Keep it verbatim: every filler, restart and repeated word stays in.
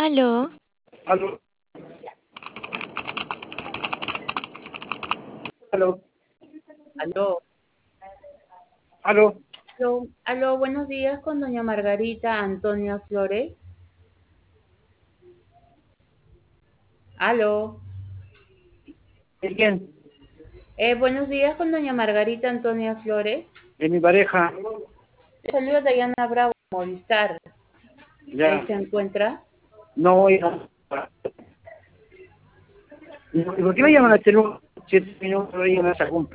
Aló, Aló, aló, Aló, aló. aló, aló, buenos días con doña Margarita Antonia Flores. Aló, ¿De quién? eh, buenos días con doña Margarita Antonia Flores. De mi pareja. Le saluda Dayana Bravo, Movistar. Ahí Ya. se encuentra. No, ya. ¿Y por qué me llaman a este número? Siete minutos y me esa cumple.